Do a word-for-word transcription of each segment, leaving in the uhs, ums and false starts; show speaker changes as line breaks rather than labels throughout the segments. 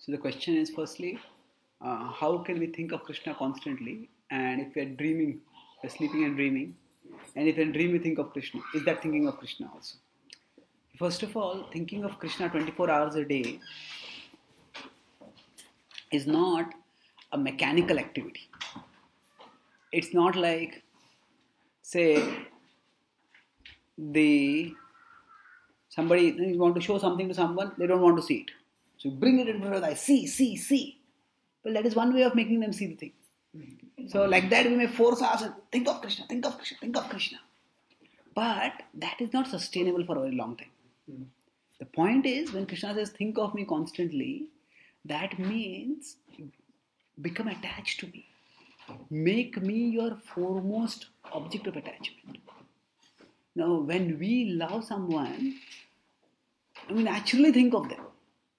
So the question is firstly, uh, how can we think of Krishna constantly? And if we are dreaming, we're sleeping and dreaming, and if we dream, we think of Krishna. Is that thinking of Krishna also? First of all, thinking of Krishna twenty-four hours a day is not a mechanical activity. It's not like, say, the somebody you want to show something to someone, they don't want to see it. So you bring it in front of the eye, see, see, see. Well, that is one way of making them see the thing. So like that we may force ourselves, think of Krishna, think of Krishna, think of Krishna. But that is not sustainable for a very long time. Mm. The point is, when Krishna says, think of me constantly, that means become attached to me. Make me your foremost object of attachment. Now, when we love someone, we naturally think of them.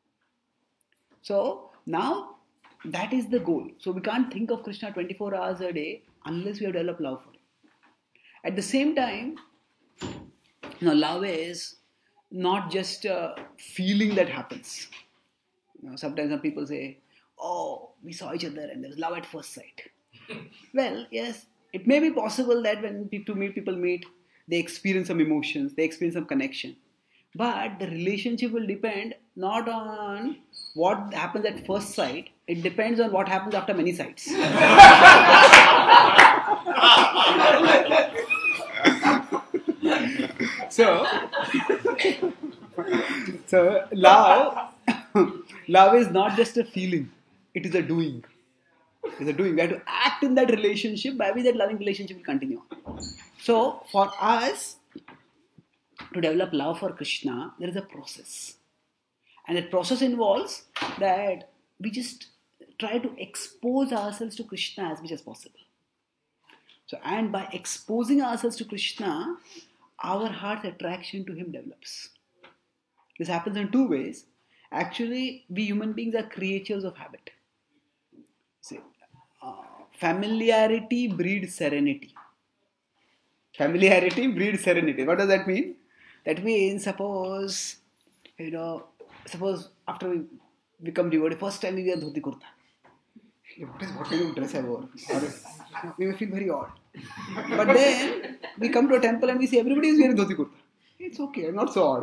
So, now, that is the goal. So, we can't think of Krishna twenty-four hours a day unless we have developed love for him. At the same time, you know, love is not just a feeling that happens. You know, sometimes some people say, oh, we saw each other and there was love at first sight. Well, yes, it may be possible that when two meet people meet, they experience some emotions, they experience some connection. But the relationship will depend not on what happens at first sight, it depends on what happens after many sights. so, so love, love is not just a feeling, it is a doing. It is a doing. We have to act in that relationship, by which that loving relationship will continue. So, for us to develop love for Krishna, there is a process. And that process involves that we just try to expose ourselves to Krishna as much as possible. So, and by exposing ourselves to Krishna, our heart's attraction to him develops. This happens in two ways. Actually, we human beings are creatures of habit. See, uh, familiarity breeds serenity. Familiarity breeds serenity. What does that mean? That means, suppose, you know, suppose after we become devotee, first time we wear dhoti kurta. What is what kind of dress I wore? We may feel very odd. But then we come to a temple and we see everybody is wearing dhoti kurta. It's okay, I'm not so odd.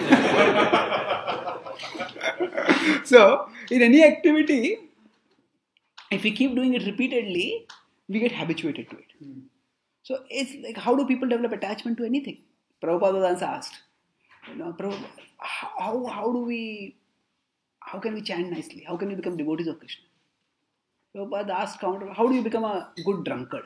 So, in any activity, if we keep doing it repeatedly, we get habituated to it. Mm. So it's like, how do people develop attachment to anything? Prabhupada once asked, you know, how, how do we, how can we chant nicely? How can we become devotees of Krishna? Prabhupada asked counter, how do you become a good drunkard?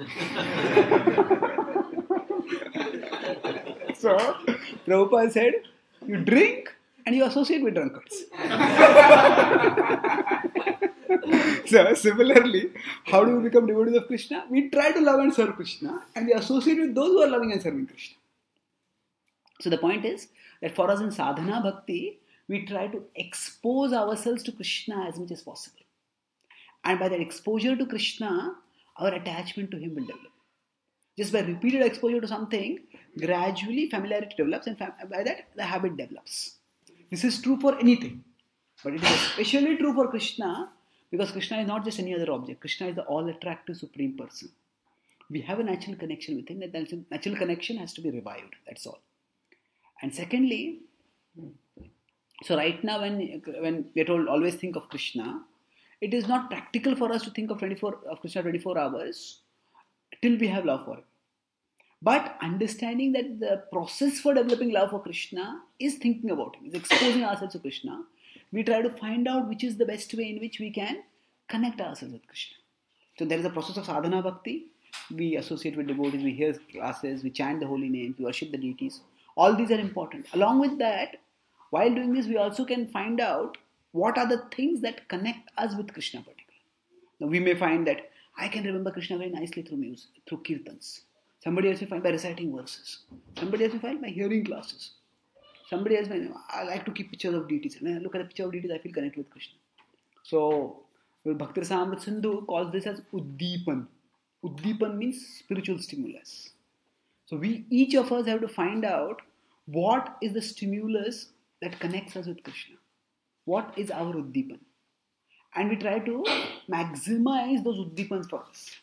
So Prabhupada said, you drink and you associate with drunkards. So similarly, how do we become devotees of Krishna? We try to love and serve Krishna and we associate with those who are loving and serving Krishna. So the point is that for us in sadhana bhakti, we try to expose ourselves to Krishna as much as possible. And by that exposure to Krishna, our attachment to him will develop. Just by repeated exposure to something, gradually familiarity develops and by that the habit develops. This is true for anything. But it is especially true for Krishna because Krishna is not just any other object. Krishna is the all-attractive Supreme Person. We have a natural connection with him. That natural connection has to be revived. That's all. And secondly, so right now when, when we are told always think of Krishna, it is not practical for us to think of twenty-four of Krishna twenty-four hours till we have love for him. But understanding that the process for developing love for Krishna is thinking about him, is exposing ourselves to Krishna. We try to find out which is the best way in which we can connect ourselves with Krishna. So there is a process of sadhana bhakti. We associate with devotees, we hear classes, we chant the holy names, we worship the deities. All these are important. Along with that, while doing this, we also can find out what are the things that connect us with Krishna particularly. Now we may find that I can remember Krishna very nicely through music, through kirtans. Somebody else will find by reciting verses. Somebody else will find by hearing classes. Somebody else may, I like to keep pictures of deities. When I look at a picture of deities, I feel connected with Krishna. So, Bhakti Rasamrita Sindhu calls this as Uddipan. Uddipan means spiritual stimulus. So, we each of us have to find out what is the stimulus that connects us with Krishna. What is our Uddipan? and we try to maximize those uddipans for us.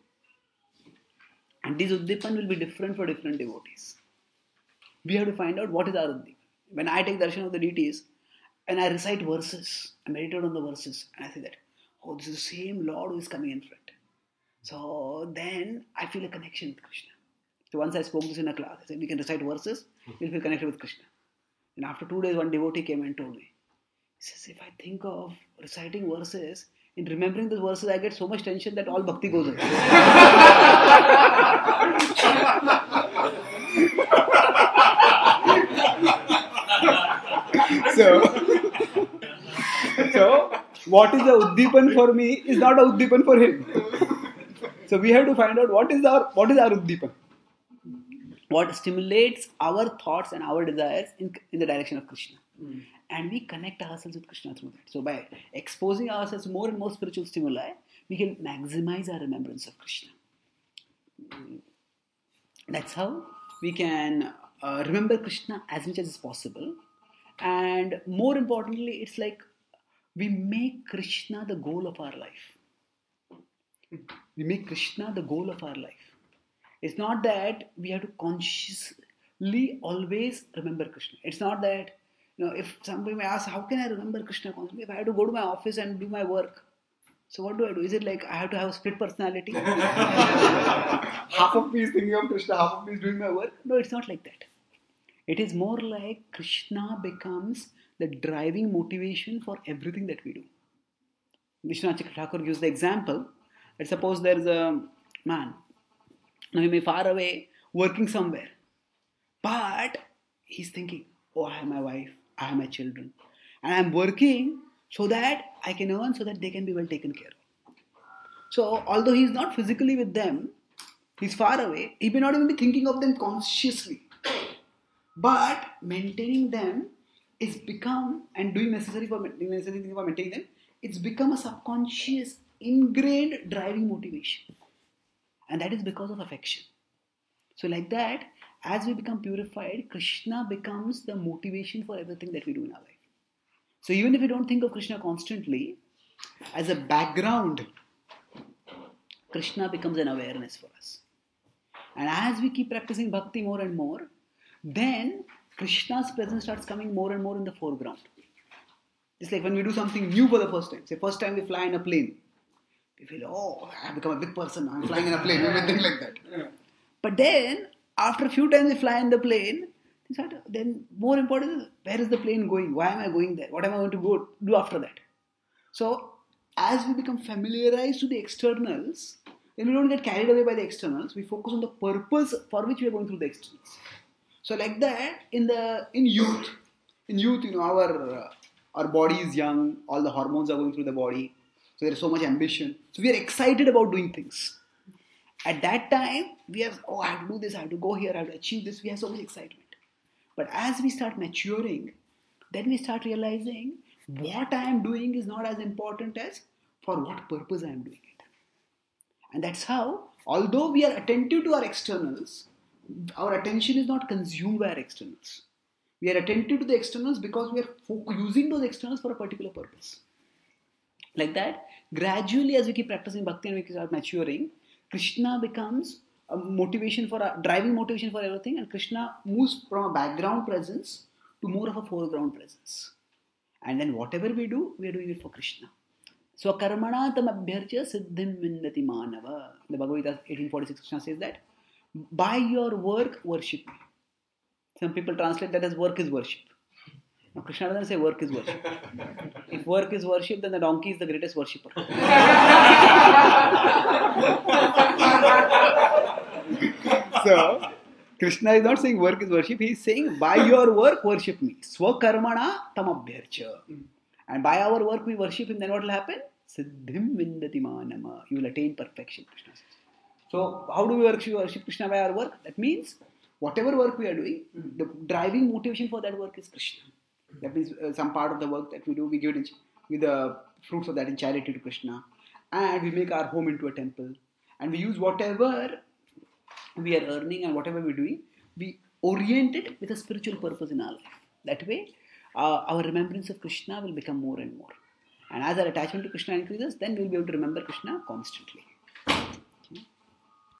And these uddipan will be different for different devotees. We have to find out what is our uddipan. When I take darshan of the deities and I recite verses, I meditate on the verses, and I say that, oh, this is the same Lord who is coming in front. So then I feel a connection with Krishna. So once I spoke this in a class, I said, we can recite verses, we'll feel connected with Krishna. And after two days, one devotee came and told me, he says, if I think of reciting verses, in remembering those verses, I get so much tension that all bhakti goes away. so, so, what is the uddipan for me is not a uddipan for him. So we have to find out what is our what is our uddipan. What stimulates our thoughts and our desires in, in the direction of Krishna. Mm. And we connect ourselves with Krishna through that. So by exposing ourselves to more and more spiritual stimuli, we can maximize our remembrance of Krishna. That's how we can uh, remember Krishna as much as is possible. And more importantly, it's like we make Krishna the goal of our life. We make Krishna the goal of our life. It's not that we have to consciously always remember Krishna. It's not that, you know, if somebody may ask, how can I remember Krishna constantly? If I have to go to my office and do my work, so what do I do? Is it like I have to have a split personality? Half of me is thinking of Krishna, half of me is doing my work? No, it's not like that. It is more like Krishna becomes the driving motivation for everything that we do. Vishwanath Chakravarti Thakur gives the example that suppose there is a man. Now he may be far away working somewhere. But he's thinking, oh, I have my wife, I have my children. And I'm working so that I can earn so that they can be well taken care of. So although he's not physically with them, he's far away, he may not even be thinking of them consciously. But maintaining them is become, and doing necessary for, doing necessary things for maintaining them, it's become a subconscious, ingrained driving motivation. And that is because of affection. So like that, as we become purified, Krishna becomes the motivation for everything that we do in our life. So even if we don't think of Krishna constantly, as a background, Krishna becomes an awareness for us. And as we keep practicing bhakti more and more, then Krishna's presence starts coming more and more in the foreground. It's like when we do something new for the first time. Say first time we fly in a plane. We feel, oh, I've become a big person. I'm flying in a plane. We may think like that. Yeah. But then, after a few times we fly in the plane, then more important is, where is the plane going? Why am I going there? What am I going to go do after that? So, as we become familiarized to the externals, then we don't get carried away by the externals. We focus on the purpose for which we are going through the externals. So, like that, in the in youth, in youth, you know, our uh, our body is young. All the hormones are going through the body. So there is so much ambition. So we are excited about doing things. At that time, we have, oh, I have to do this, I have to go here, I have to achieve this. We have so much excitement. But as we start maturing, then we start realizing what I am doing is not as important as for what purpose I am doing it. And that's how, although we are attentive to our externals, our attention is not consumed by our externals. We are attentive to the externals because we are using those externals for a particular purpose. Like that, gradually as we keep practicing bhakti and we start maturing, Krishna becomes a motivation for a driving motivation for everything, and Krishna moves from a background presence to more of a foreground presence. And then whatever we do, we are doing it for Krishna. So karmana tam abhyarcha siddhim vindati manava. The Bhagavad Gita eighteen forty-six, Krishna says that by your work worship me. Some people translate that as work is worship. Now, Krishna doesn't say work is worship. If work is worship, then the donkey is the greatest worshipper. So, Krishna is not saying work is worship. He is saying, by your work, worship me. Swakarmana tamabhyarcha. And by our work, we worship him. Then what will happen? Siddhim vindati manama. You will attain perfection, Krishna says. So, how do we worship Krishna by our work? That means, whatever work we are doing, the driving motivation for that work is Krishna. That means uh, some part of the work that we do, we give it with the fruits of that in charity to Krishna. And we make our home into a temple. And we use whatever we are earning and whatever we're doing, we orient it with a spiritual purpose in our life. That way, uh, our remembrance of Krishna will become more and more. And as our attachment to Krishna increases, then we'll be able to remember Krishna constantly.